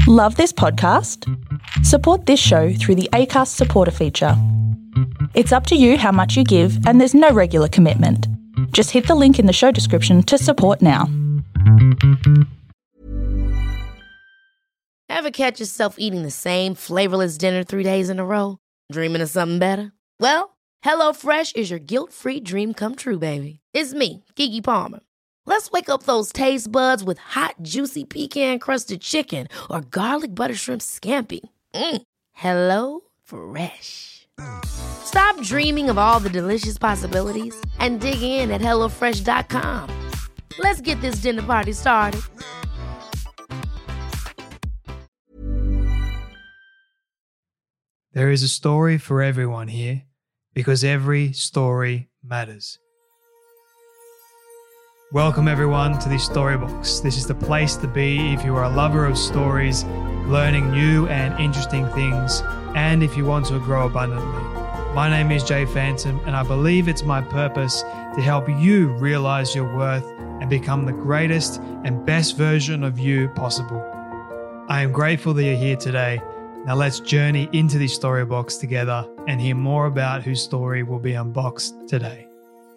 Love this podcast? Support this show through the Acast supporter feature. It's up to you how much you give, and there's no regular commitment. Just hit the link in the show description to support now. Ever catch yourself eating the same flavorless dinner 3 days in a row? Dreaming of something better? Well, HelloFresh is your guilt-free dream come true, baby. It's me, Keke Palmer. Let's wake up those taste buds with hot, juicy pecan-crusted chicken or garlic butter shrimp scampi. Hello Fresh. Stop dreaming of all the delicious possibilities and dig in at HelloFresh.com. Let's get this dinner party started. There is a story for everyone here because every story matters. Welcome everyone to this Storybox. This is the place to be if you are a lover of stories, learning new and interesting things, and if you want to grow abundantly. My name is Jay Phantom, and I believe it's my purpose to help you realize your worth and become the greatest and best version of you possible. I am grateful that you're here today. Now let's journey into this Storybox together and hear more about whose story will be unboxed today.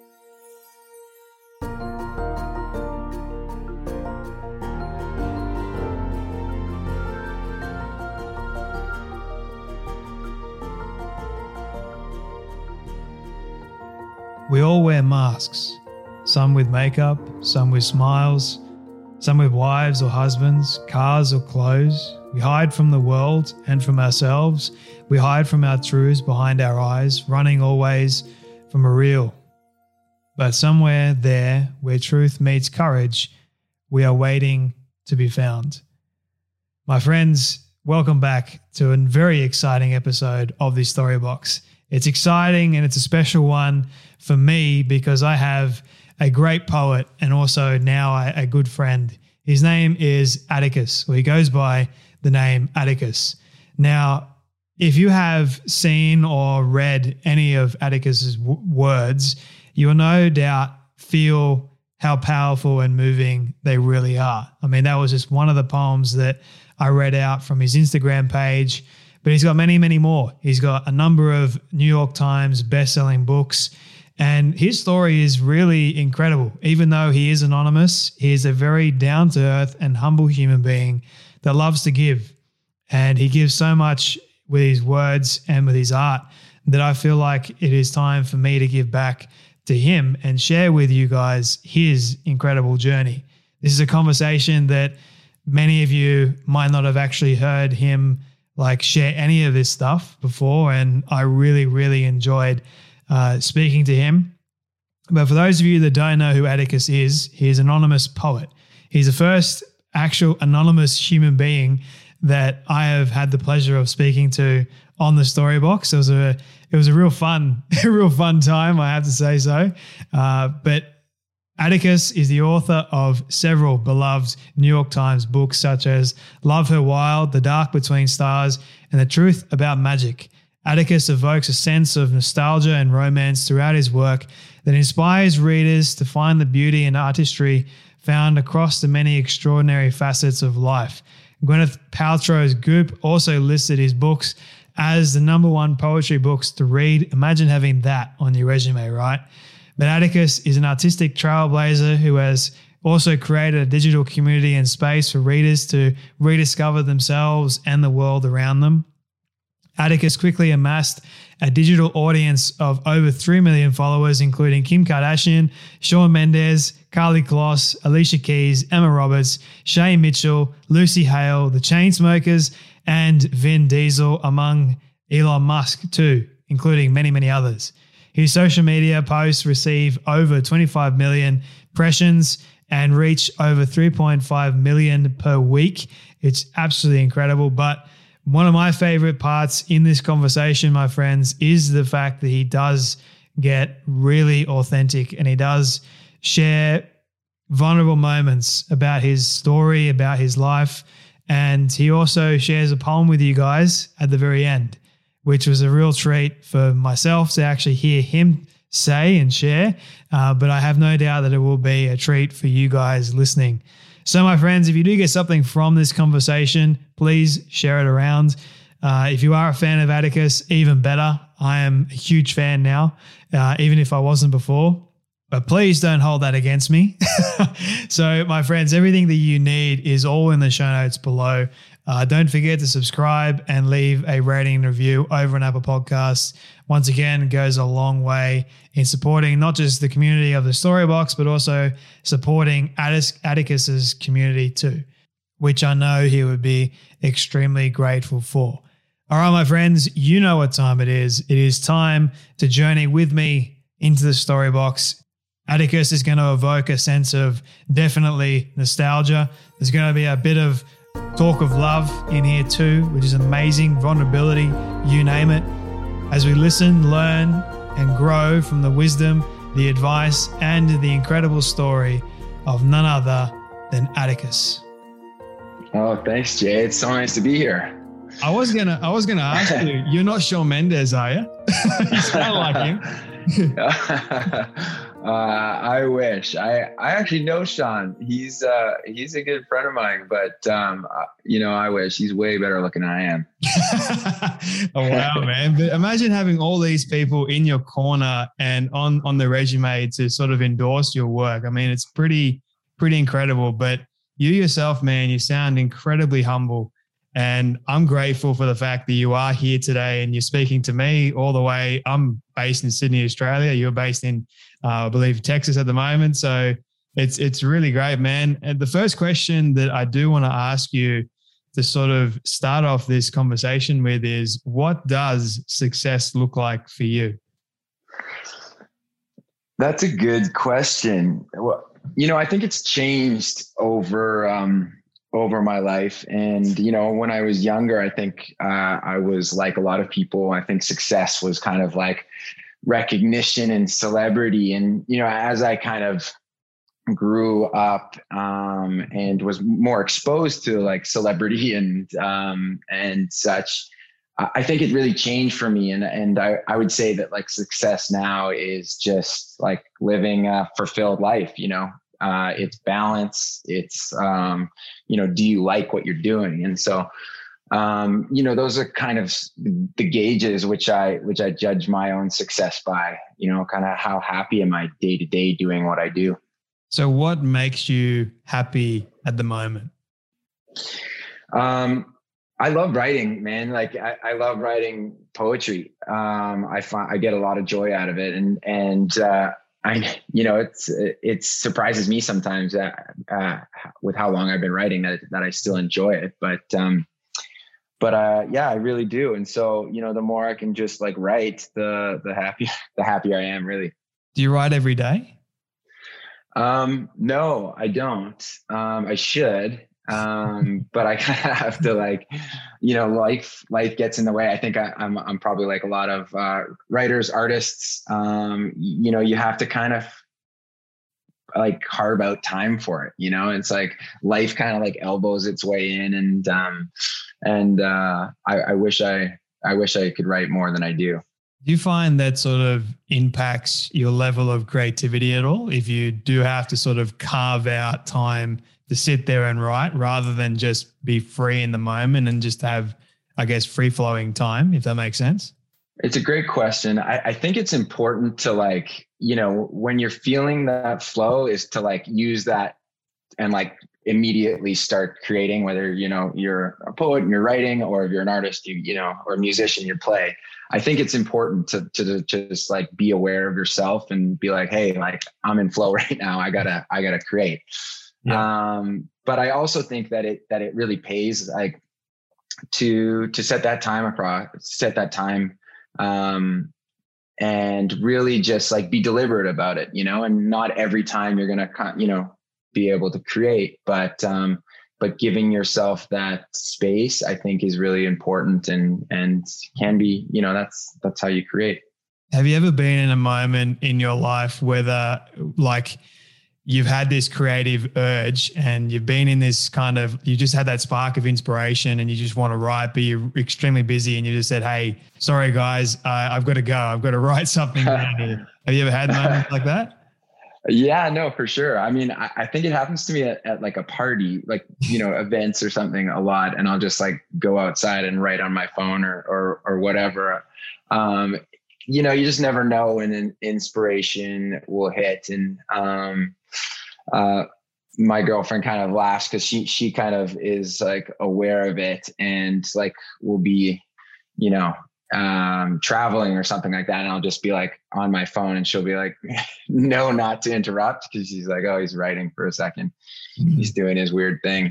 We all wear masks, some with makeup, some with smiles, some with wives or husbands, cars or clothes. We hide from the world and from ourselves. We hide from our truths behind our eyes, running always from a real. But somewhere there, where truth meets courage, we are waiting to be found. My friends, welcome back to a very exciting episode of this Storybox. It's exciting and it's a special one for me because I have a great poet and also now a good friend. His name is Atticus, or he goes by the name Atticus. Now, if you have seen or read any of Atticus's words, you will no doubt feel how powerful and moving they really are. I mean, that was just one of the poems that I read out from his Instagram page, but he's got many, many more. He's got a number of New York Times best-selling books, and his story is really incredible. Even though he is anonymous, he is a very down-to-earth and humble human being that loves to give. And he gives so much with his words and with his art that I feel like it is time for me to give back to him and share with you guys his incredible journey. This is a conversation that many of you might not have actually heard him share any of this stuff before, and I really, really enjoyed speaking to him. But for those of you that don't know who Atticus is, he's an anonymous poet. He's the first actual anonymous human being that I have had the pleasure of speaking to on the Storybox. It was a real fun time, I have to say so. But Atticus is the author of several beloved New York Times books such as Love Her Wild, The Dark Between Stars, and The Truth About Magic. Atticus evokes a sense of nostalgia and romance throughout his work that inspires readers to find the beauty and artistry found across the many extraordinary facets of life. Gwyneth Paltrow's Goop also listed his books as the #1 poetry books to read. Imagine having that on your resume, right? But Atticus is an artistic trailblazer who has also created a digital community and space for readers to rediscover themselves and the world around them. Atticus quickly amassed a digital audience of over 3 million followers, including Kim Kardashian, Shawn Mendes, Carly Kloss, Alicia Keys, Emma Roberts, Shay Mitchell, Lucy Hale, The Chainsmokers, and Vin Diesel, among Elon Musk too, including many, many others. His social media posts receive over 25 million impressions and reach over 3.5 million per week. It's absolutely incredible. But one of my favorite parts in this conversation, my friends, is the fact that he does get really authentic and he does share vulnerable moments about his story, about his life. And he also shares a poem with you guys at the very end, which was a real treat for myself to actually hear him say and share. But I have no doubt that it will be a treat for you guys listening. So, my friends, if you do get something from this conversation, please share it around. If you are a fan of Atticus, even better. I am a huge fan now, even if I wasn't before. But please don't hold that against me. So, my friends, everything that you need is all in the show notes below. Don't forget to subscribe and leave a rating and review over on Apple Podcasts. Once again, it goes a long way in supporting not just the community of the Storybox, but also supporting Atticus's community too, which I know he would be extremely grateful for. All right, my friends, you know what time it is. It is time to journey with me into the Storybox. Atticus is going to evoke a sense of definitely nostalgia. There's going to be a bit of talk of love in here too, which is amazing, vulnerability, you name it. As we listen, learn, and grow from the wisdom, the advice, and the incredible story of none other than Atticus. Oh, thanks, Jay. It's so nice to be here. I was gonna ask you. You're not Shawn Mendes, are you? You sound like him. I wish. I actually know Shawn. He's a good friend of mine, but I wish. He's way better looking than I am. Oh, wow, man. But imagine having all these people in your corner and on the resume to sort of endorse your work. I mean, it's pretty incredible. But you yourself, man, you sound incredibly humble. And I'm grateful for the fact that you are here today and you're speaking to me all the way. I'm based in Sydney, Australia. You're based in, I believe, Texas at the moment. So it's really great, man. And the first question that I do want to ask you to sort of start off this conversation with is, what does success look like for you? That's a good question. Well, I think it's changed over my life. And, when I was younger, I think I was like a lot of people. I think success was kind of like recognition and celebrity. And, as I kind of grew up and was more exposed to like celebrity and such, I think it really changed for me. And I would say that like success now is just like living a fulfilled life, it's balance. It's, do you like what you're doing? And so, those are kind of the gauges which I judge my own success by, kind of how happy am I day to day doing what I do. So what makes you happy at the moment? I love writing, man. Like I love writing poetry. I get a lot of joy out of it. And it surprises me sometimes that with how long I've been writing that I still enjoy it. But I really do. And so, the more I can just like write, the happier I am, really. Do you write every day? No, I don't. I should. But I kind of have to life gets in the way. I think I'm probably like a lot of writers, artists. You have to kind of like carve out time for it. It's like life kind of like elbows its way in, and I wish I could write more than I do. Do you find that sort of impacts your level of creativity at all? If you do have to sort of carve out time to sit there and write rather than just be free in the moment and just have, I guess, free flowing time, if that makes sense? It's a great question. I think it's important to when you're feeling that flow is to use that and immediately start creating, whether, you're a poet and you're writing, or if you're an artist, or a musician, you play. I think it's important to just be aware of yourself and be like, hey, I'm in flow right now. I gotta create. Yeah. But I also think that it really pays to set that time and really just be deliberate about it, and not every time you're going to, be able to create, but giving yourself that space, I think, is really important and can be, that's how you create. Have you ever been in a moment in your life whether you've had this creative urge and you've been in this you just had that spark of inspiration and you just want to write, but you're extremely busy and you just said, hey, sorry guys, I've got to go. I've got to write something down here. Have you ever had moments like that? Yeah, no, for sure. I mean, I think it happens to me at like a party, like, events or something a lot. And I'll just like go outside and write on my phone or whatever. Um, you just never know when an inspiration will hit. And, uh, my girlfriend kind of laughs because she kind of is like aware of it and like will be, you know, traveling or something like that. And I'll just be like on my phone and she'll be like, no, not to interrupt. Cause she's like, oh, he's writing for a second. He's doing his weird thing.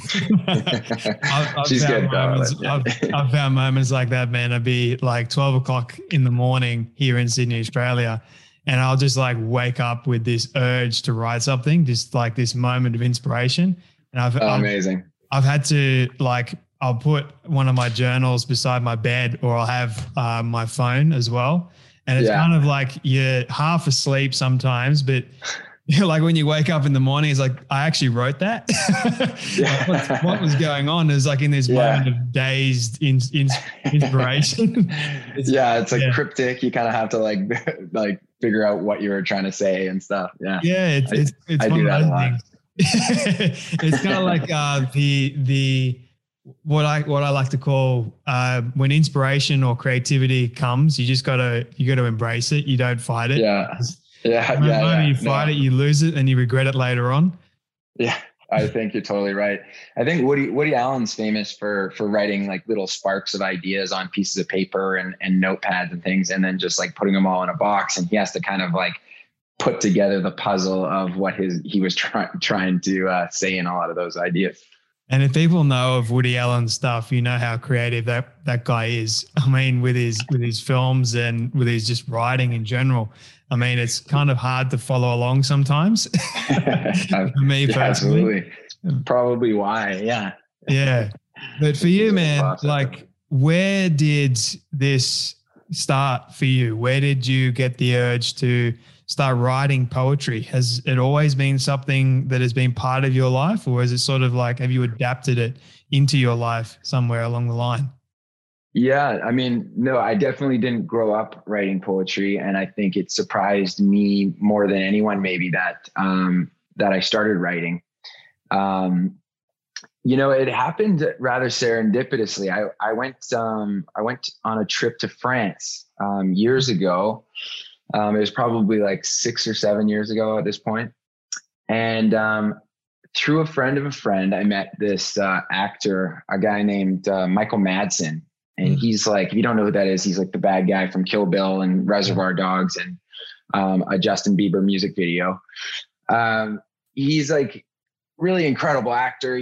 She's good though. I've found moments like that, man. It'd be like 12 o'clock in the morning here in Sydney, Australia. And I'll just like wake up with this urge to write something, just like this moment of inspiration. And amazing. I've had to like, I'll put one of my journals beside my bed, or I'll have my phone as well. And it's kind of like you're half asleep sometimes, but like when you wake up in the morning, it's like, I actually wrote that. Like what was going on is like in this moment of dazed inspiration. It's like cryptic. You kind of have to like figure out what you were trying to say and stuff. Yeah. Yeah. It's I one do of that those a lot. things. It's kind of like the what I like to call when inspiration or creativity comes, you gotta embrace it. You don't fight it. You fight it, you lose it, and you regret it later on. Yeah, I think you're totally right. I think Woody Allen's famous for writing like little sparks of ideas on pieces of paper and notepads and things, and then just like putting them all in a box. And he has to kind of like put together the puzzle of what he was trying to say in a lot of those ideas. And if people know of Woody Allen's stuff, you know how creative that guy is. I mean, with his films and with his just writing in general. I mean, it's kind of hard to follow along sometimes. For me personally. Absolutely. Probably why. Yeah. Yeah. But for you, man, like where did this start for you? Where did you get the urge to start writing poetry? Has it always been something that has been part of your life, or is it sort of like, have you adapted it into your life somewhere along the line? Yeah, I mean, no, I definitely didn't grow up writing poetry. And I think it surprised me more than anyone, maybe that I started writing. It happened rather serendipitously. I went on a trip to France years ago. It was probably like 6 or 7 years ago at this point. And through a friend of a friend, I met this actor, a guy named Michael Madsen. And he's like, if you don't know who that is, he's like the bad guy from Kill Bill and Reservoir Dogs and a Justin Bieber music video. He's like really incredible actor.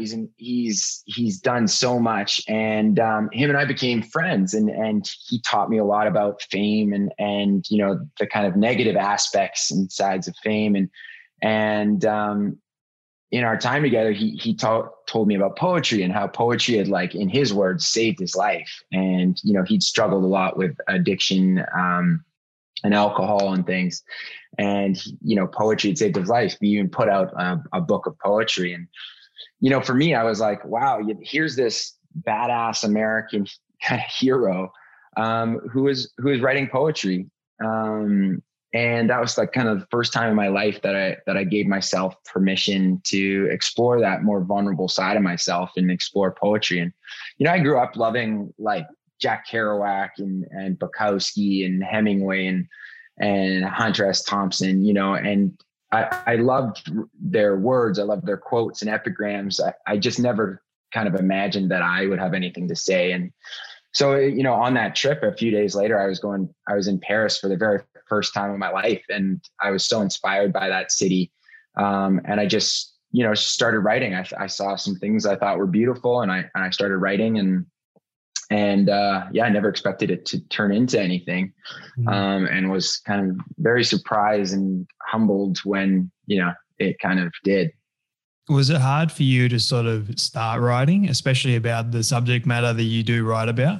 He's done so much, and him and I became friends, and he taught me a lot about fame and the kind of negative aspects and sides of fame. And in our time together, he told me about poetry and how poetry had, like, in his words, saved his life. And, he'd struggled a lot with addiction and alcohol and things. And, poetry had saved his life. He even put out a book of poetry. And, for me, I was like, wow, here's this badass American kind of hero who is writing poetry. And that was like kind of the first time in my life that I gave myself permission to explore that more vulnerable side of myself and explore poetry. And, I grew up loving like Jack Kerouac and Bukowski and Hemingway and Hunter S. Thompson, and I loved their words. I loved their quotes and epigrams. I just never kind of imagined that I would have anything to say. And so, on that trip, a few days later, I was in Paris for the very first time of my life. And I was so inspired by that city. And I just, started writing. I saw some things I thought were beautiful, and I started writing, and I never expected it to turn into anything. And was kind of very surprised and humbled when, it kind of did. Was it hard for you to sort of start writing, especially about the subject matter that you do write about?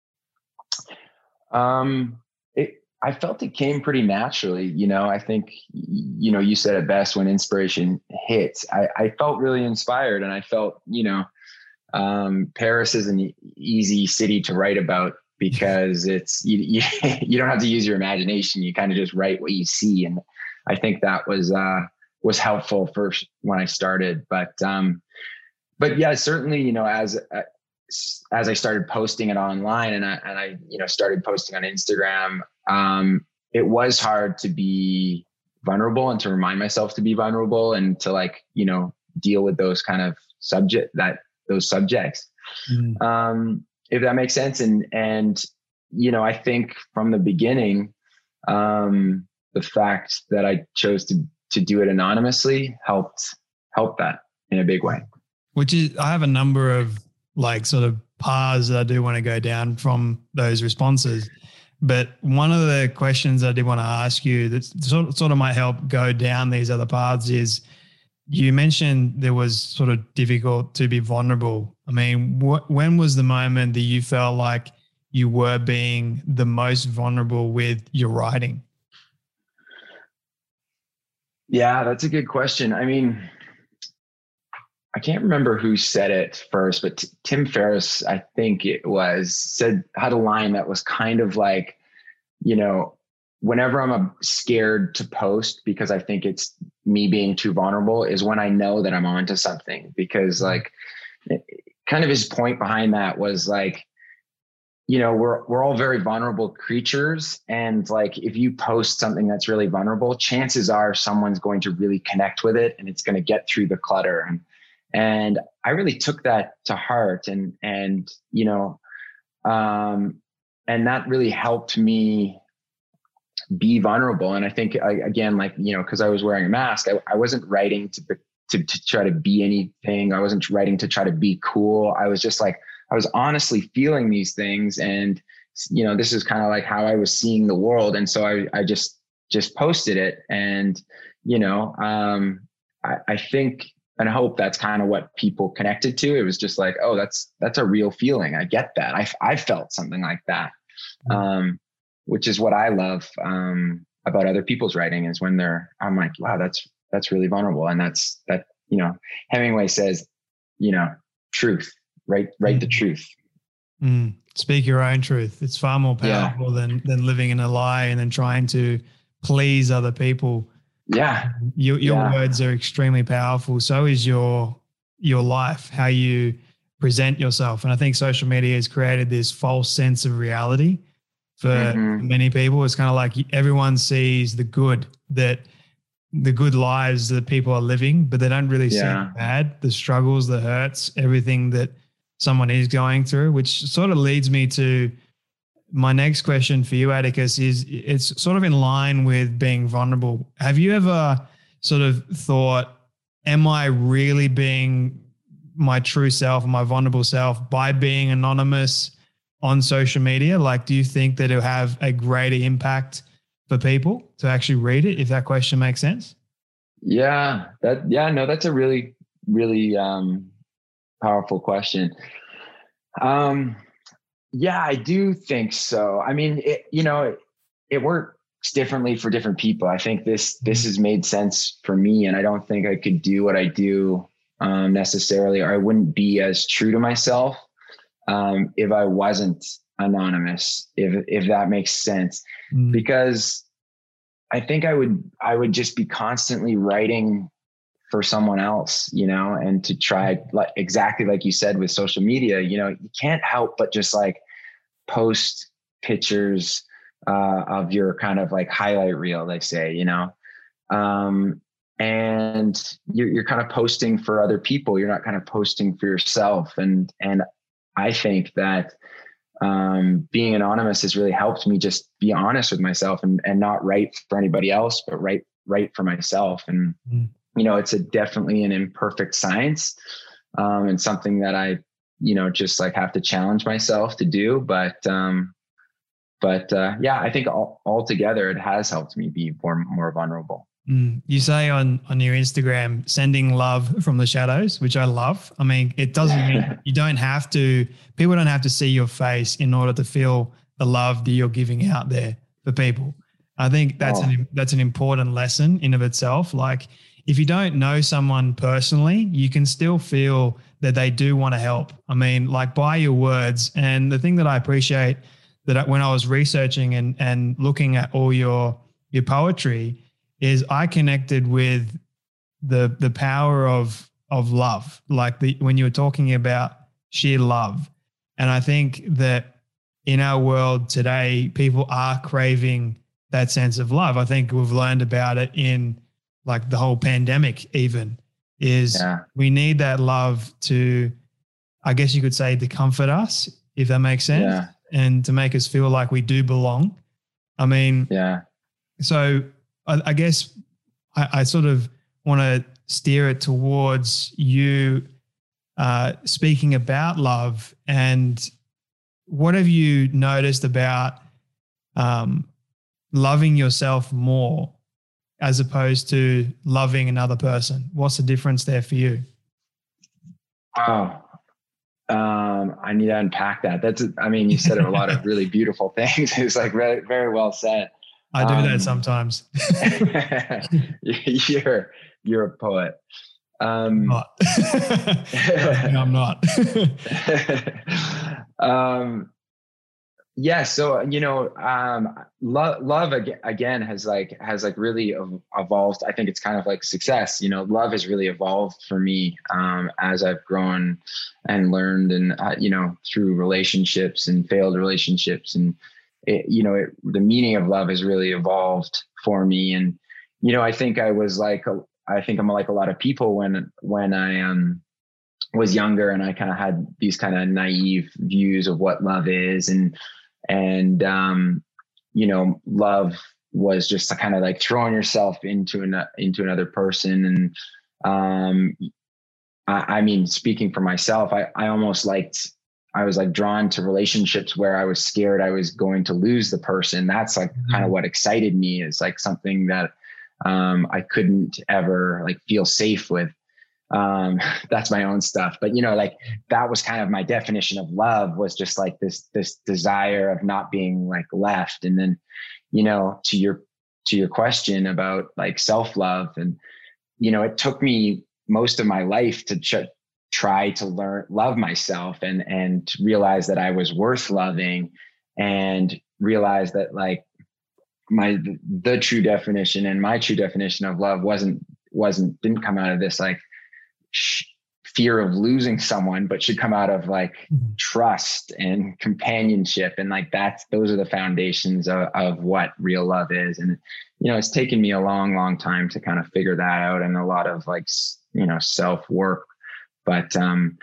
I felt it came pretty naturally. I think, you said it best, when inspiration hits. I felt really inspired, and I felt, Paris is an easy city to write about because it's, you don't have to use your imagination. You kind of just write what you see. I think that was helpful for when I started. But yeah, certainly, you know, as I started posting it online and I, you know, started posting on Instagram, it was hard to be vulnerable and to remind myself to be vulnerable and to, like, you know, deal with those kind of those subjects. If that makes sense. And, you know, I think from the beginning, the fact that I chose to do it anonymously helped that in a big way. Which is, I have a number of like sort of paths that I do want to go down from those responses. But one of the questions I did want to ask you that sort of might help go down these other paths is, you mentioned there was sort of difficult to be vulnerable. I mean, when was the moment that you felt like you were being the most vulnerable with your writing? Yeah, that's a good question. I mean, I can't remember who said it first, but Tim Ferriss, I think it was, had a line that was kind of like, you know, whenever I'm scared to post because I think it's me being too vulnerable is when I know that I'm onto something. Because, like, kind of his point behind that was like, you know, we're all very vulnerable creatures. And like, if you post something that's really vulnerable, chances are someone's going to really connect with it and it's going to get through the clutter. And I really took that to heart and, you know, and that really helped me be vulnerable. And I think, again, like, you know, cause I was wearing a mask, I wasn't writing to try to be anything. I wasn't writing to try to be cool. I was just like, I was honestly feeling these things. And, you know, this is kind of like how I was seeing the world. And so I just posted it. And, you know, I think and hope that's kind of what people connected to. It was just like, oh, that's a real feeling. I get that. I felt something like that. Which is what I love about other people's writing is when I'm like, wow, that's really vulnerable. And that, you know, Hemingway says, you know, truth, write the truth. Speak your own truth. It's far more powerful than living in a lie and then trying to please other people. Yeah. Your words are extremely powerful. So is your life, how you present yourself. And I think social media has created this false sense of reality for many people. It's kind of like everyone sees the good lives that people are living, but they don't really see the bad, the struggles, the hurts, everything that someone is going through, which sort of leads me to my next question for you, Atticus, is it's sort of in line with being vulnerable. Have you ever sort of thought, am I really being my true self, my vulnerable self by being anonymous on social media? Like, do you think that it'll have a greater impact for people to actually read it, if that question makes sense? Yeah, that's a really, really powerful question. Yeah, I do think so. I mean, it works differently for different people. I think this has made sense for me, and I don't think I could do what I do necessarily, or I wouldn't be as true to myself if I wasn't anonymous, if that makes sense. Because I think I would just be constantly writing for someone else, you know, and to try, like, exactly like you said with social media, you know, you can't help but just like post pictures of your kind of like highlight reel, they say, you know, and you're kind of posting for other people. You're not kind of posting for yourself. And I think that being anonymous has really helped me just be honest with myself and not write for anybody else, but write for myself. And, you know, it's definitely an imperfect science and something that I, you know, just like have to challenge myself to do. But yeah, I think altogether it has helped me be more vulnerable. You say on your Instagram, sending love from the shadows, which I love. I mean, it doesn't mean people don't have to see your face in order to feel the love that you're giving out there for people. I think that's an important lesson in of itself. Like, if you don't know someone personally, you can still feel that they do want to help. I mean, like, by your words. And the thing that I appreciate that when I was researching and looking at all your poetry is I connected with the power of love, like when you were talking about sheer love. And I think that in our world today, people are craving that sense of love. I think we've learned about it in like the whole pandemic even, is we need that love to, I guess you could say, to comfort us, if that makes sense, and to make us feel like we do belong. I mean, so I guess I sort of want to steer it towards you speaking about love, and what have you noticed about loving yourself more as opposed to loving another person? What's the difference there for you? Wow. I need to unpack that. You said a lot of really beautiful things. It's like very, very well said. I do that sometimes. You're a poet. I'm not. I'm not. So love again has really evolved. I think it's kind of like success. Love has really evolved for me as I've grown and learned, and through relationships and failed relationships, and the meaning of love has really evolved for me. And I think I'm like a lot of people when I was younger, and I kind of had these kind of naive views of what love is, and love was just kind of like throwing yourself into another person. And speaking for myself, I was like drawn to relationships where I was scared I was going to lose the person. That's like kind of what excited me, is like something that I couldn't ever like feel safe with. That's my own stuff, but that was kind of my definition of love, was just like this desire of not being like left. And then, to your question about like self-love, and, it took me most of my life to try to love myself and realize that I was worth loving, and realize that like the true definition and my true definition of love didn't come out of this like fear of losing someone, but should come out of like trust and companionship. And like those are the foundations of what real love is. And, it's taken me a long, long time to kind of figure that out, and a lot of like, self-work. But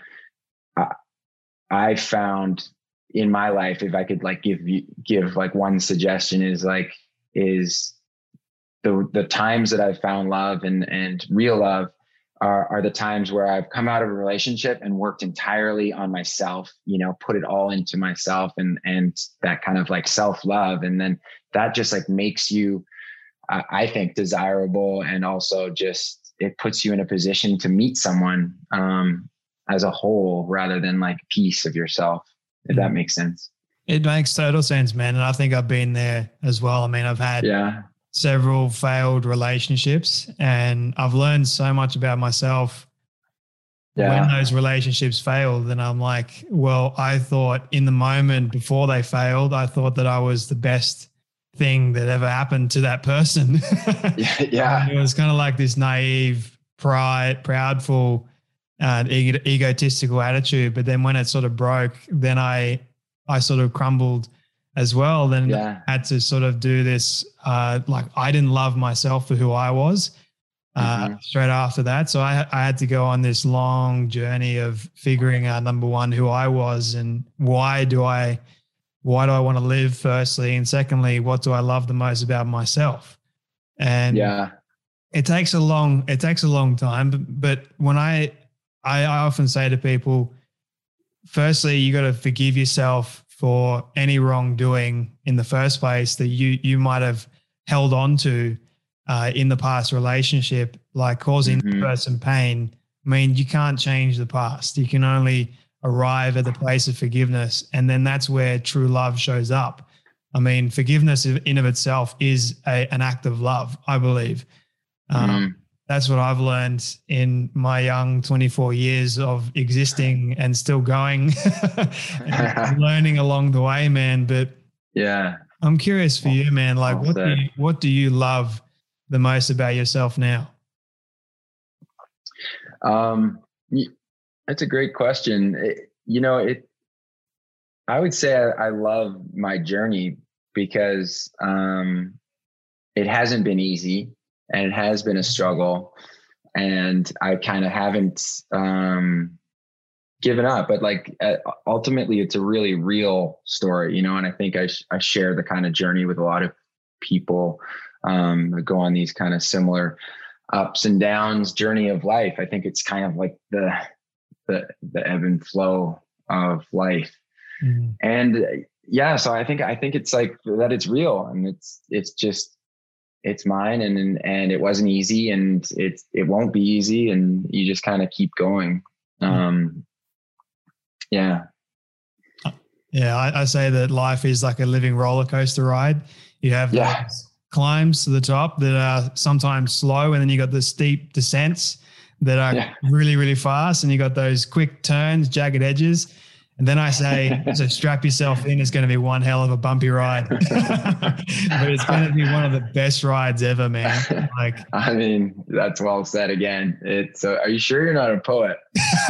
I found in my life, if I could like give like one suggestion, is the times that I've found love and real love are the times where I've come out of a relationship and worked entirely on myself, put it all into myself, and that kind of like self-love. And then that just like makes you, I think, desirable. And also just, it puts you in a position to meet someone as a whole, rather than like a piece of yourself, if that makes sense. It makes total sense, man. And I think I've been there as well. I mean, I've had several failed relationships, and I've learned so much about myself when those relationships failed. And I'm like, well, I thought in the moment before they failed, I thought that I was the best thing that ever happened to that person. It was kind of like this naive, proudful, egotistical attitude. But then when it sort of broke, then I sort of crumbled as well. Then I had to sort of do this, like I didn't love myself for who I was straight after that. So I had to go on this long journey of figuring out, number one, who I was, and why do I want to live, firstly, and secondly, what do I love the most about myself? And it takes a long time, but when I often say to people, firstly, you got to forgive yourself for any wrongdoing in the first place that you might have held on to in the past relationship, like causing the person pain. I mean, you can't change the past. You can only arrive at the place of forgiveness, and then that's where true love shows up. I mean, forgiveness in of itself is an act of love, I believe. That's what I've learned in my young 24 years of existing and still going and learning along the way, man. But I'm curious for you, man, like what do you love the most about yourself now? That's a great question. I would say I love my journey because it hasn't been easy and it has been a struggle, and I kind of haven't given up, but like ultimately it's a really real story, and I think I share the kind of journey with a lot of people that go on these kind of similar ups and downs journey of life. I think it's kind of like the ebb and flow of life. Mm-hmm. And so I think it's like that it's real, and it's mine, and it wasn't easy, and it won't be easy, and you just kind of keep going. I say that life is like a living roller coaster ride. You have those climbs to the top that are sometimes slow, and then you got the steep descents that are really, really fast, and you got those quick turns, jagged edges. And then I say, so strap yourself in. It's going to be one hell of a bumpy ride, but it's going to be one of the best rides ever, man. Like, I mean, that's well said again. Are you sure you're not a poet?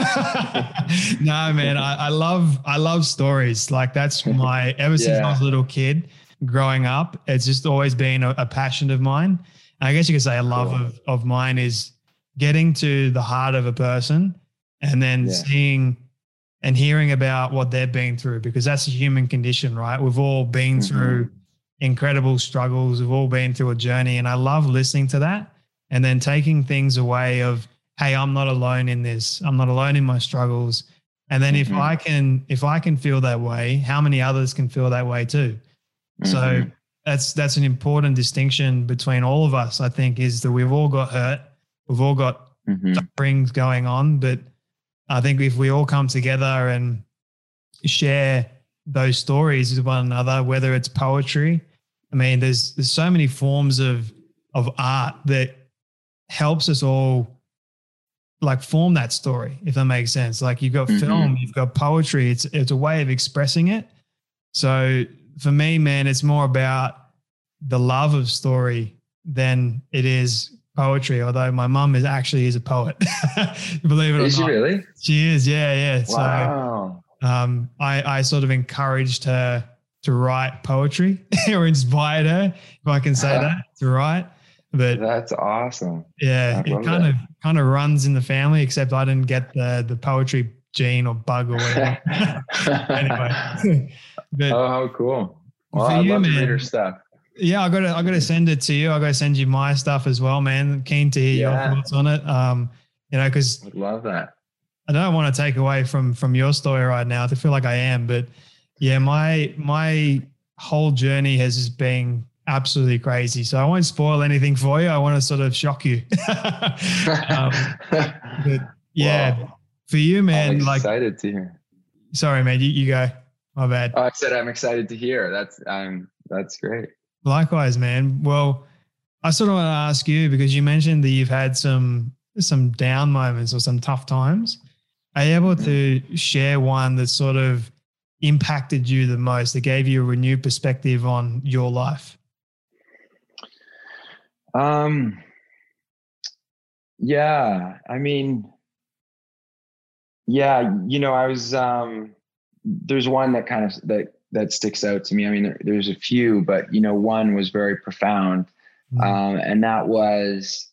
No, man. I love stories. Like that's ever since I was a little kid growing up, it's just always been a passion of mine. And I guess you could say a love of mine is getting to the heart of a person and then seeing and hearing about what they've been through, because that's a human condition, right? We've all been through incredible struggles. We've all been through a journey, and I love listening to that and then taking things away of, hey, I'm not alone in this. I'm not alone in my struggles. And then if I can feel that way, how many others can feel that way too? So that's an important distinction between all of us, I think, is that we've all got hurt. We've all got sufferings going on, but I think if we all come together and share those stories with one another, whether it's poetry, I mean, there's so many forms of art that helps us all like form that story, if that makes sense. Like you've got film, you've got poetry. It's a way of expressing it. So for me, man, it's more about the love of story than it is poetry, although my mum is a poet. Believe it or not. Is she really? She is, yeah. Wow. So I sort of encouraged her to write poetry or inspired her, if I can say that, to write. But that's awesome. Yeah, it kind of runs in the family, except I didn't get the poetry gene or bug or whatever. Anyway. But how cool. Well, I'd love to read her stuff. Yeah, I got to send it to you. I got to send you my stuff as well, man. Keen to hear your thoughts on it. Because I'd love that. I don't want to take away from your story right now. I feel like I am, but yeah, my whole journey has just been absolutely crazy. So I won't spoil anything for you. I want to sort of shock you. But yeah, wow. For you, man. I'm excited to hear. Sorry, man. You go. My bad. Oh, I said I'm excited to hear. That's great. Likewise, man. Well, I sort of want to ask you, because you mentioned that you've had some down moments or some tough times. Are you able to share one that sort of impacted you the most, that gave you a renewed perspective on your life? Yeah. I mean, I was, there's one that kind of, that sticks out to me. I mean, there's a few, but one was very profound. And that was,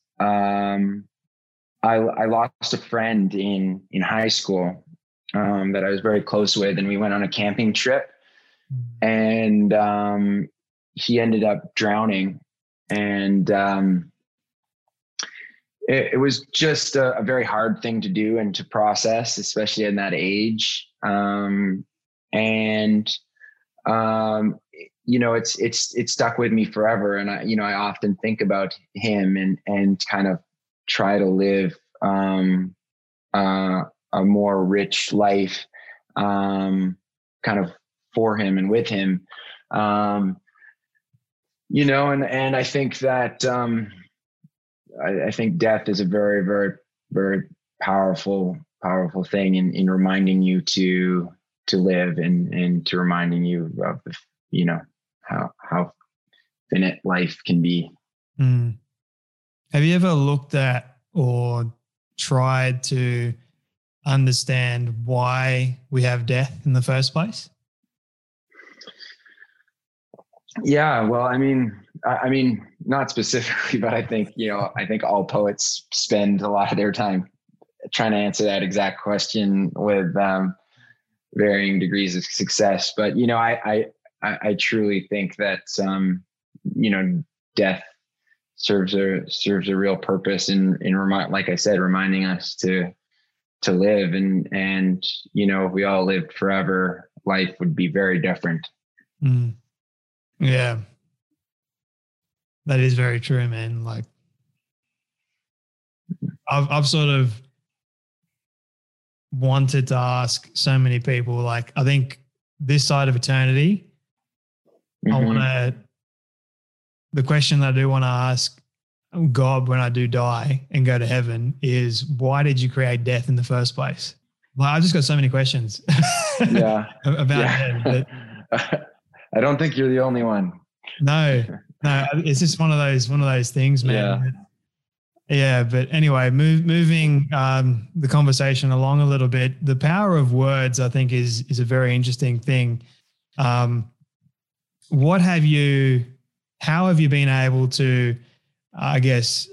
I lost a friend in high school, that I was very close with, and we went on a camping trip, and, he ended up drowning, and, it was just a very hard thing to do and to process, especially in that age. It's stuck with me forever. And I often think about him and kind of try to live, a more rich life, kind of for him and with him. And I think that, I think death is a very, very, very powerful thing in reminding you to live and to reminding you of how finite life can be. Have you ever looked at or tried to understand why we have death in the first place? Yeah, well, I mean, not specifically, but I think, I think all poets spend a lot of their time trying to answer that exact question with varying degrees of success. But, I truly think that, death serves a real purpose in like I said, reminding us to live, and if we all lived forever, life would be very different. Mm. Yeah, that is very true, man. Like I've sort of wanted to ask so many people, like, I think this side of eternity, Mm-hmm. The question that I do want to ask God when I do die and go to heaven is, why did you create death in the first place? Well, I've just got so many questions Yeah. about Yeah. death. I don't think you're the only one. No, it's just one of those things, man. Yeah. But anyway, moving the conversation along a little bit, the power of words, I think, is a very interesting thing. How have you been able to, I guess,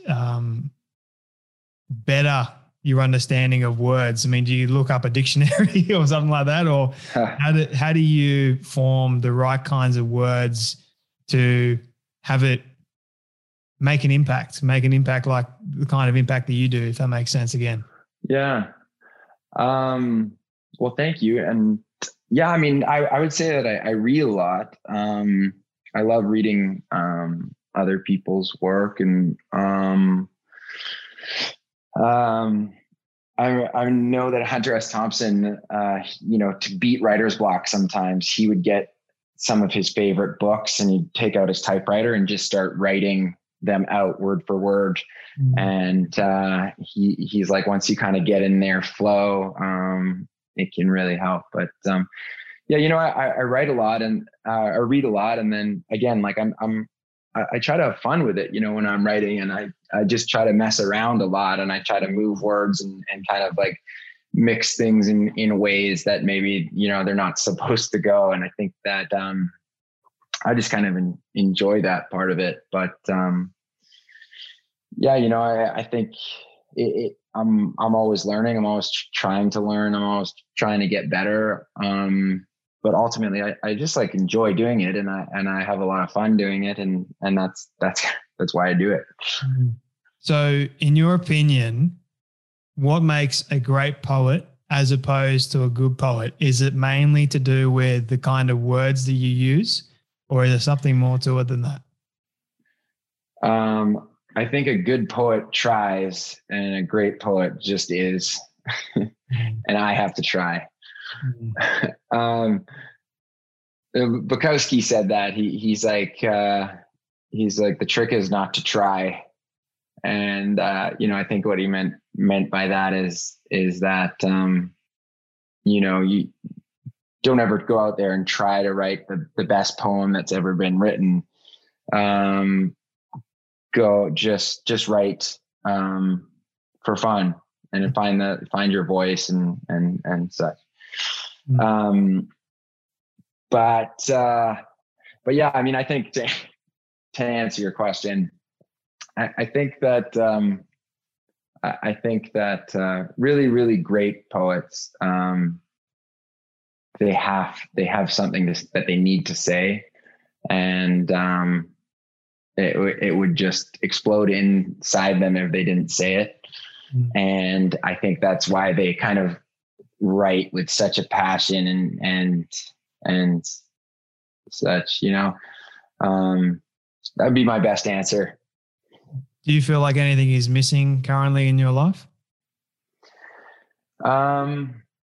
better your understanding of words? I mean, do you look up a dictionary or something like that? Or how do you form the right kinds of words to have it make an impact like the kind of impact that you do, if that makes sense again? Yeah. Well, thank you. And yeah, I mean, I would say that I read a lot. I love reading other people's work, and I know that Hunter S. Thompson, to beat writer's block, sometimes he would get some of his favorite books and he'd take out his typewriter and just start writing them out word for word. Mm-hmm. And he's like, once you kind of get in their flow, it can really help. But I write a lot and I read a lot, and then again, like I try to have fun with it, when I'm writing, and I just try to mess around a lot, and I try to move words and kind of like mix things in ways that maybe, they're not supposed to go. And I think that I just kind of enjoy that part of it. But I think I'm always learning. I'm always trying to learn. I'm always trying to get better. But ultimately, I just like enjoy doing it, and I have a lot of fun doing it, and that's why I do it. So, in your opinion, what makes a great poet as opposed to a good poet? Is it mainly to do with the kind of words that you use, or is there something more to it than that? I think a good poet tries, and a great poet just is, and I have to try. Bukowski said that he's like the trick is not to try. And, I think what he meant by that is that, you don't ever go out there and try to write the best poem that's ever been written. Go just write, for fun, and find your voice and such. But yeah, I mean, I think to answer your question, I think that really, really great poets, they have something that they need to say, and it would just explode inside them if they didn't say it. And I think that's why they kind of write with such a passion and such, that'd be my best answer. Do you feel like anything is missing currently in your life? No,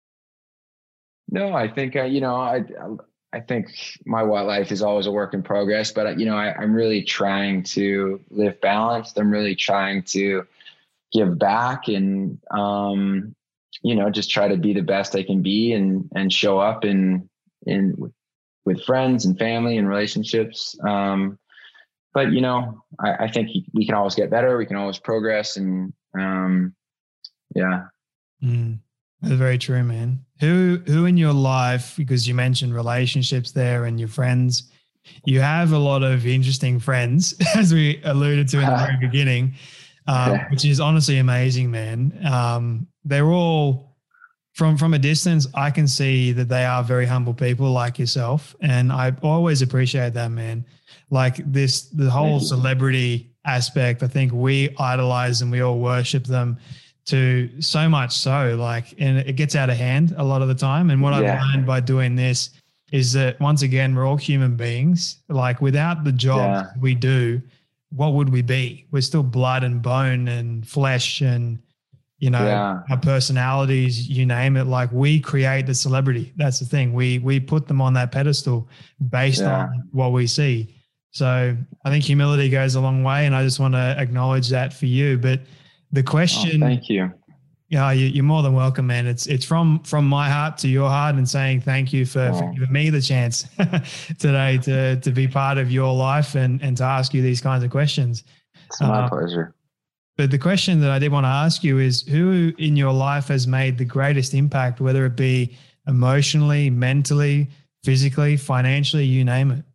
I think, I think my life is always a work in progress, but I'm really trying to live balanced. I'm really trying to give back, and, just try to be the best I can be, and show up with friends and family and relationships, but I think we can always get better. We can always progress. And yeah. That's very true, man. Who in your life, because you mentioned relationships there and your friends, you have a lot of interesting friends, as we alluded to in the very beginning, which is honestly amazing, man. They're all from a distance. I can see that they are very humble people like yourself. And I always appreciate that, man. Like the whole celebrity aspect, I think we idolize and we all worship them to so much so, and it gets out of hand a lot of the time. And what I've learned by doing this is that once again, we're all human beings. Like without the jobs we do, what would we be? We're still blood and bone and flesh and, our personalities, you name it. Like we create the celebrity. That's the thing. We put them on that pedestal based on what we see. So I think humility goes a long way, and I just want to acknowledge that for you. But the question, thank you. Yeah, you're more than welcome, man. It's from my heart to your heart, and saying thank you for giving me the chance today to be part of your life and to ask you these kinds of questions. It's my pleasure. But the question that I did want to ask you is, who in your life has made the greatest impact, whether it be emotionally, mentally, physically, financially, you name it?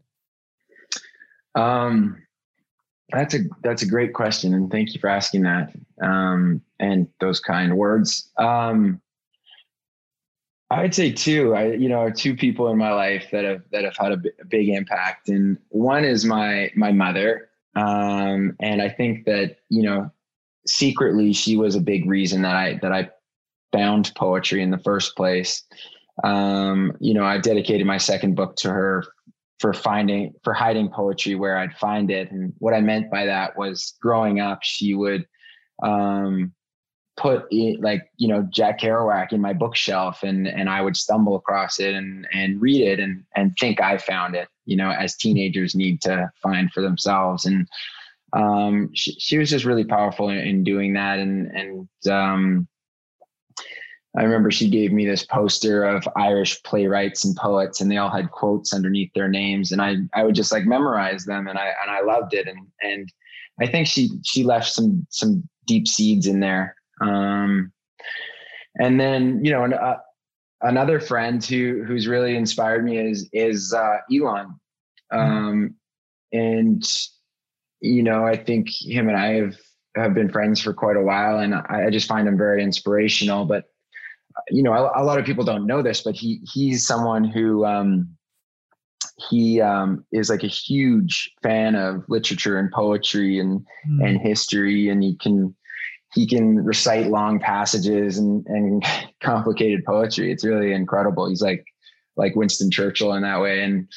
That's a great question, and thank you for asking that, and those kind words. I'd say two people in my life that have had a big impact, and one is my mother, and I think that secretly she was a big reason that I found poetry in the first place. I dedicated my second book to her for hiding poetry where I'd find it. And what I meant by that was, growing up, she would put it, Jack Kerouac in my bookshelf, and I would stumble across it and read it and think I found it, as teenagers need to find for themselves. And she was just really powerful in doing that. And I remember she gave me this poster of Irish playwrights and poets, and they all had quotes underneath their names. And I would just memorize them, and I loved it. And I think she left some deep seeds in there. And then, another friend who's really inspired me is Elon. And, I think him and I have been friends for quite a while, and I just find him very inspirational. But a lot of people don't know this, but he's someone who he is a huge fan of literature and poetry and history, and he can recite long passages and complicated poetry. It's really incredible. He's like Winston Churchill in that way. And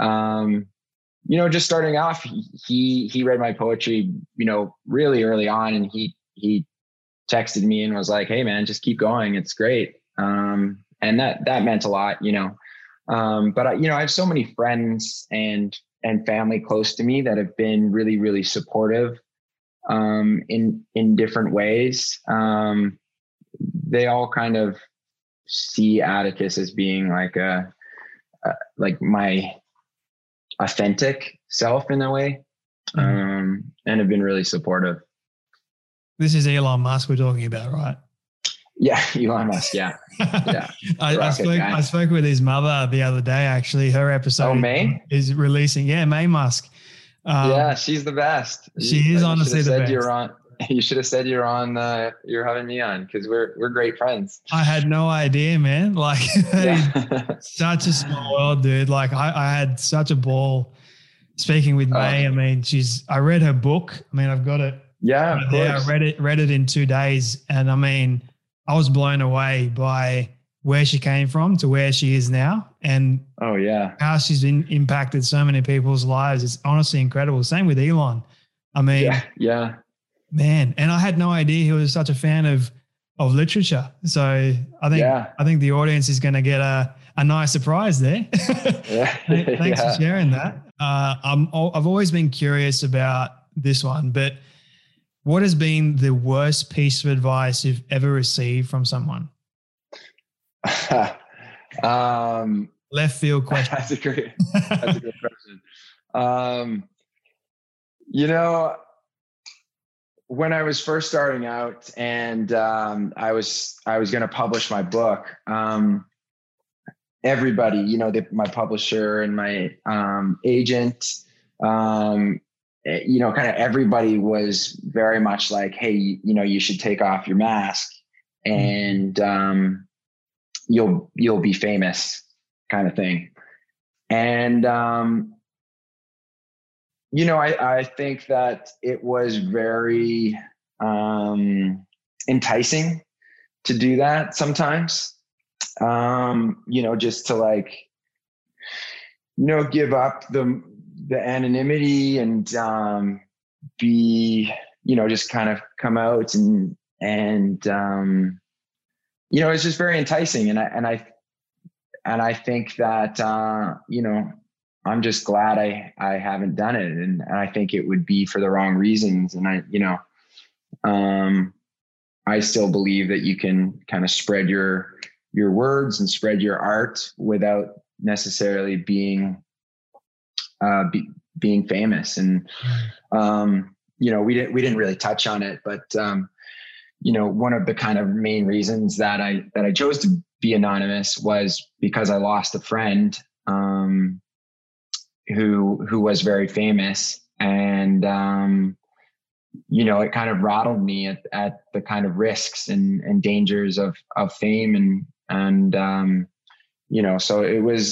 just starting off, he read my poetry really early on, and he texted me and was like, "Hey man, just keep going. It's great." And that meant a lot, but I have so many friends and family close to me that have been really, really supportive, in different ways. They all kind of see Atticus as being like my authentic self in a way, and have been really supportive. This is Elon Musk we're talking about, right? Yeah, Elon Musk. Yeah, yeah. I spoke with his mother the other day. Actually, her episode May is releasing. Yeah, May Musk. Yeah, she's the best. She is honestly the best. You should have said you're having me on, because we're great friends. I had no idea, man. Such a small world, dude. I had such a ball speaking with May. I mean, I read her book. I mean, I've got it. Yeah, of course. I read it in 2 days, and I mean, I was blown away by where she came from to where she is now, and how she's impacted so many people's lives. It's honestly incredible. Same with Elon. I mean, yeah. Man, and I had no idea he was such a fan of literature. So I think the audience is going to get a nice surprise there. Thanks for sharing that. I've always been curious about this one, but what has been the worst piece of advice you've ever received from someone? Left field question. That's a good question. You know, when I was first starting out and I was going to publish my book, everybody, you know, my publisher and my agent, you know, kind of everybody was very much like, hey, you know, you should take off your mask and you'll be famous, kind of thing. And you know, I think that it was very enticing to do that sometimes. You know, just to like, you know, give up the anonymity and be, you know, just kind of come out and you know, it's just very enticing. And I think that you know, I'm just glad I haven't done it. And I think it would be for the wrong reasons. And you know, I still believe that you can kind of spread your words and spread your art without necessarily being famous. And you know, we didn't really touch on it, but you know, one of the kind of main reasons that I chose to be anonymous was because I lost a friend who was very famous, and you know, it kind of rattled me at the kind of risks and dangers of fame, and you know, so it was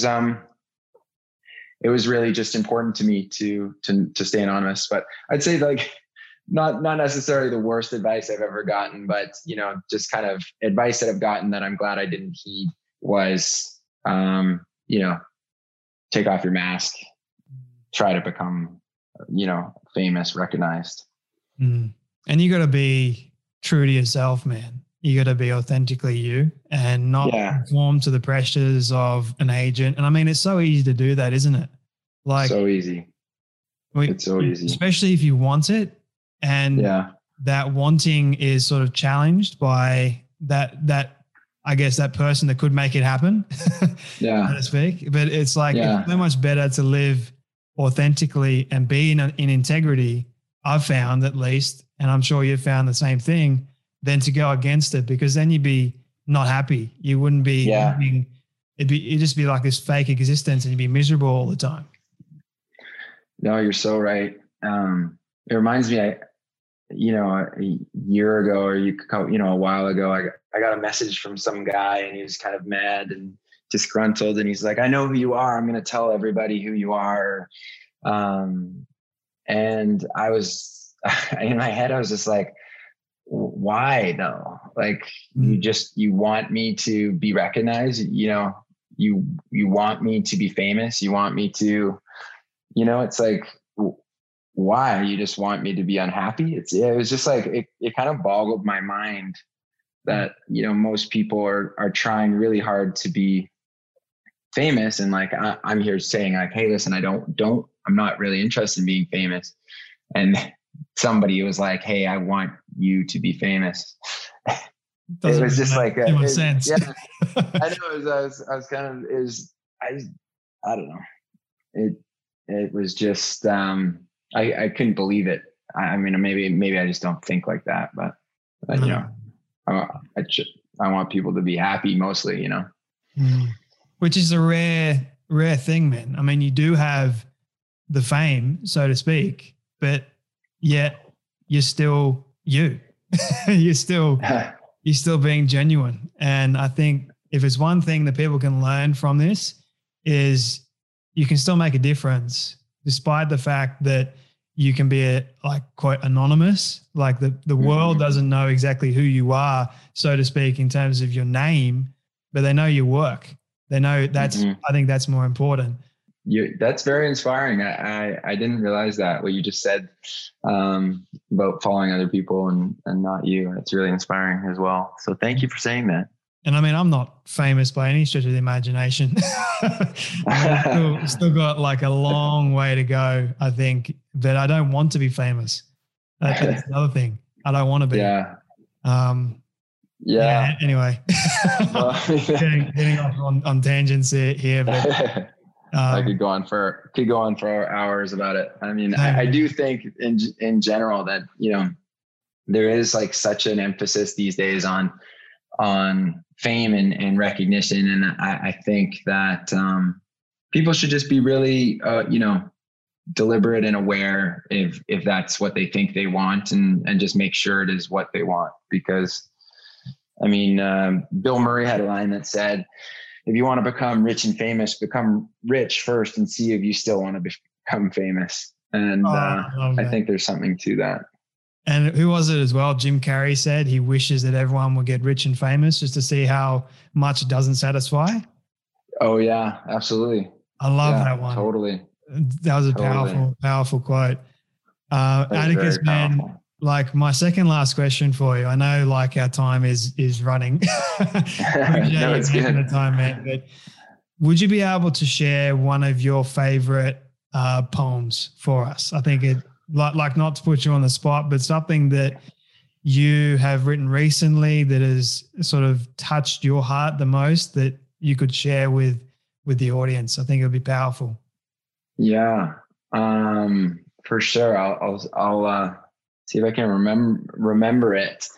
really just important to me to stay anonymous. But I'd say like not necessarily the worst advice I've ever gotten, but you know, just kind of advice that I've gotten that I'm glad I didn't heed was you know, take off your mask, try to become, you know, famous, recognized. And you got to be true to yourself, man. You got to be authentically you and not conform to the pressures of an agent. And I mean, it's so easy to do that, isn't it? Like so easy. It's so easy, especially if you want it. And that wanting is sort of challenged by that I guess that person that could make it happen, so to speak. But it's like it's so much better to live authentically and be in integrity, I've found at least, and I'm sure you've found the same thing, than to go against it, because then you'd be not happy. You wouldn't be living, it'd just be like this fake existence and you'd be miserable all the time. No, you're so right. It reminds me, you know, a year ago or a while ago, I got a message from some guy and he was kind of mad and disgruntled, and he's like, I know who you are. I'm going to tell everybody who you are. And I was in my head, I was just like, why though? Like you want me to be recognized, you know, you want me to be famous. You want me to, you know, it's like, why? You just want me to be unhappy? It was just like, it kind of boggled my mind that, you know, most people are trying really hard to be famous. And like, I'm here saying like, hey, listen, I'm not really interested in being famous. And somebody was like, hey, I want you to be famous. It was just like, sense. Yeah, I know. I don't know. It was just, I couldn't believe it. I mean, maybe I just don't think like that, but you know, I want people to be happy mostly, you know. Which is a rare thing, man. I mean, you do have the fame, so to speak, but yet you're still you. you're still being genuine. And I think if it's one thing that people can learn from this is you can still make a difference despite the fact that you can be like quite anonymous. Like the world doesn't know exactly who you are, so to speak, in terms of your name, but they know your work. They know that's, I think that's more important. That's very inspiring. I didn't realize that, what you just said about following other people and not you. It's really inspiring as well. So thank you for saying that. And I mean, I'm not famous by any stretch of the imagination. I've still got like a long way to go, I think, but I don't want to be famous. That's another thing. I don't want to be. Anyway, getting off on tangents here, but I could go on for hours about it. I mean, I do think in general that, you know, there is like such an emphasis these days on fame and recognition. And I think that people should just be really, you know, deliberate and aware if that's what they think they want, and just make sure it is what they want. Because I mean, Bill Murray had a line that said, if you want to become rich and famous, become rich first and see if you still want to become famous. And I think there's something to that. And who was it as well? Jim Carrey said he wishes that everyone would get rich and famous just to see how much it doesn't satisfy. Oh yeah, absolutely. I love that one. Totally. That was a powerful quote. Atticus, man, like my second last question for you. I know like our time is running. No, it's good. The time, man. But would you be able to share one of your favorite poems for us? I think it like not to put you on the spot, but something that you have written recently that has sort of touched your heart the most that you could share with the audience. I think it would be powerful. Yeah, for sure. I'll see if I can remember it.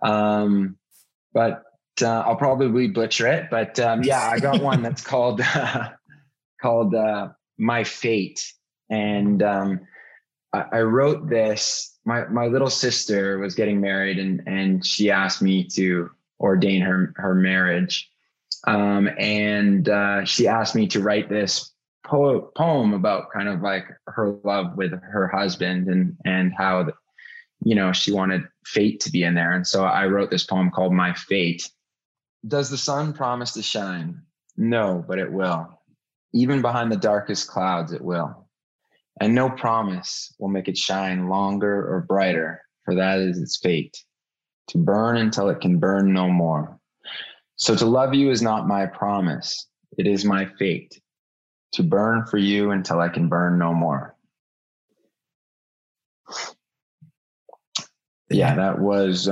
But I'll probably butcher it. But yeah, I got one that's called My Fate. And I wrote this. My little sister was getting married, and she asked me to ordain her marriage. And she asked me to write this poem about kind of like her love with her husband and how, you know, she wanted fate to be in there. And so I wrote this poem called My Fate. Does the sun promise to shine? No, but it will. Even behind the darkest clouds, it will. And no promise will make it shine longer or brighter, for that is its fate, to burn until it can burn no more. So to love you is not my promise. It is my fate, to burn for you until I can burn no more. Yeah, that was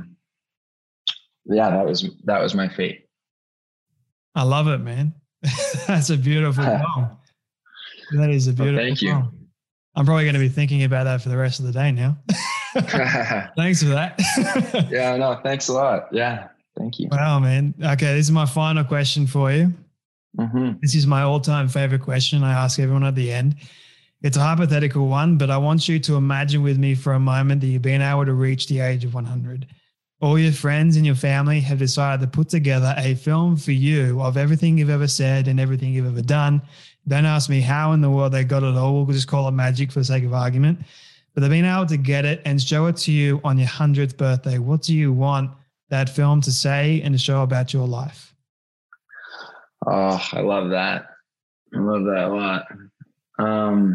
my fate. I love it, man. That's a beautiful poem. That is a beautiful thank poem. You. I'm probably going to be thinking about that for the rest of the day now. Thanks for that. Yeah, no, thanks a lot. Yeah, thank you. Wow, man. Okay, this is my final question for you. Mm-hmm. This is my all-time favorite question I ask everyone at the end. It's a hypothetical one, but I want you to imagine with me for a moment that you've been able to reach the age of 100. All your friends and your family have decided to put together a film for you of everything you've ever said and everything you've ever done. Don't ask me how in the world they got it all. We'll just call it magic for the sake of argument. But they've been able to get it and show it to you on your 100th birthday. What do you want that film to say and to show about your life? Oh, I love that. I love that a lot.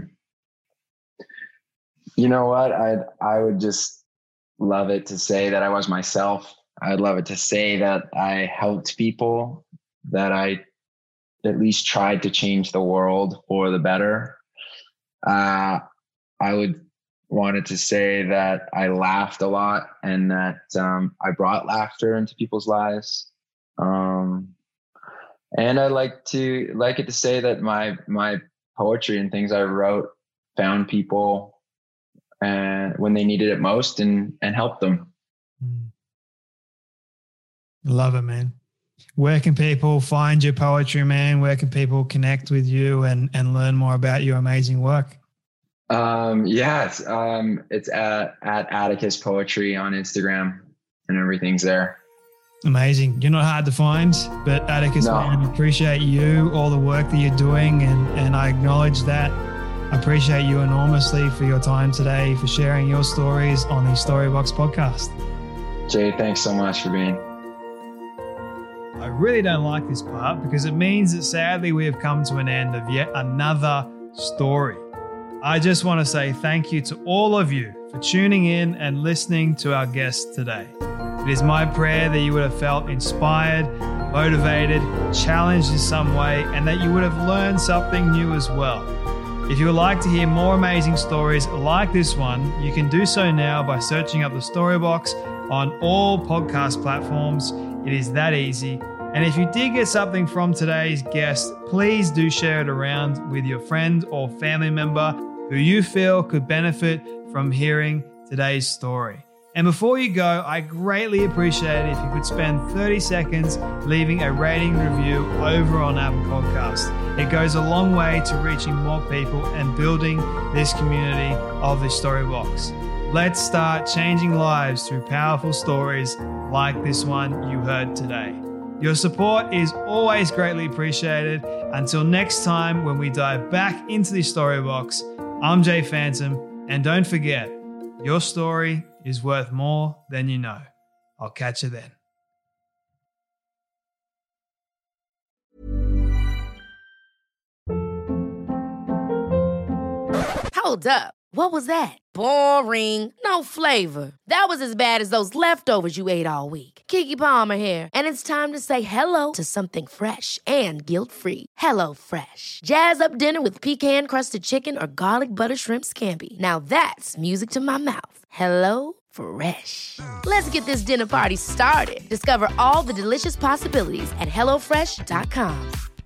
You know what? I would just love it to say that I was myself. I'd love it to say that I helped people, that I at least tried to change the world for the better. I would want it to say that I laughed a lot and that I brought laughter into people's lives. And I like it to say that my poetry and things I wrote found people when they needed it most and helped them. Love it, man. Where can people find your poetry, man? Where can people connect with you and learn more about your amazing work? It's at Atticus Poetry on Instagram, and everything's there. Amazing. You're not hard to find, but Atticus, No. man, I appreciate you, all the work that you're doing, and I acknowledge that. I appreciate you enormously for your time today, for sharing your stories on the Storybox podcast. Jay, thanks so much for being. I really don't like this part because it means that sadly we have come to an end of yet another story. I just want to say thank you to all of you for tuning in and listening to our guest today. It is my prayer that you would have felt inspired, motivated, challenged in some way, and that you would have learned something new as well. If you would like to hear more amazing stories like this one, you can do so now by searching up the Storybox on all podcast platforms. It is that easy. And if you did get something from today's guest, please do share it around with your friend or family member who you feel could benefit from hearing today's story. And before you go, I greatly appreciate it if you could spend 30 seconds leaving a rating review over on Apple Podcasts. It goes a long way to reaching more people and building this community of the Storybox. Let's start changing lives through powerful stories like this one you heard today. Your support is always greatly appreciated. Until next time, when we dive back into the Storybox, I'm Jay Phantom, and don't forget, your story is worth more than you know. I'll catch you then. Hold up. What was that? Boring. No flavor. That was as bad as those leftovers you ate all week. Keke Palmer here, and it's time to say hello to something fresh and guilt-free. Hello Fresh. Jazz up dinner with pecan-crusted chicken or garlic butter shrimp scampi. Now that's music to my mouth. Hello Fresh. Let's get this dinner party started. Discover all the delicious possibilities at HelloFresh.com.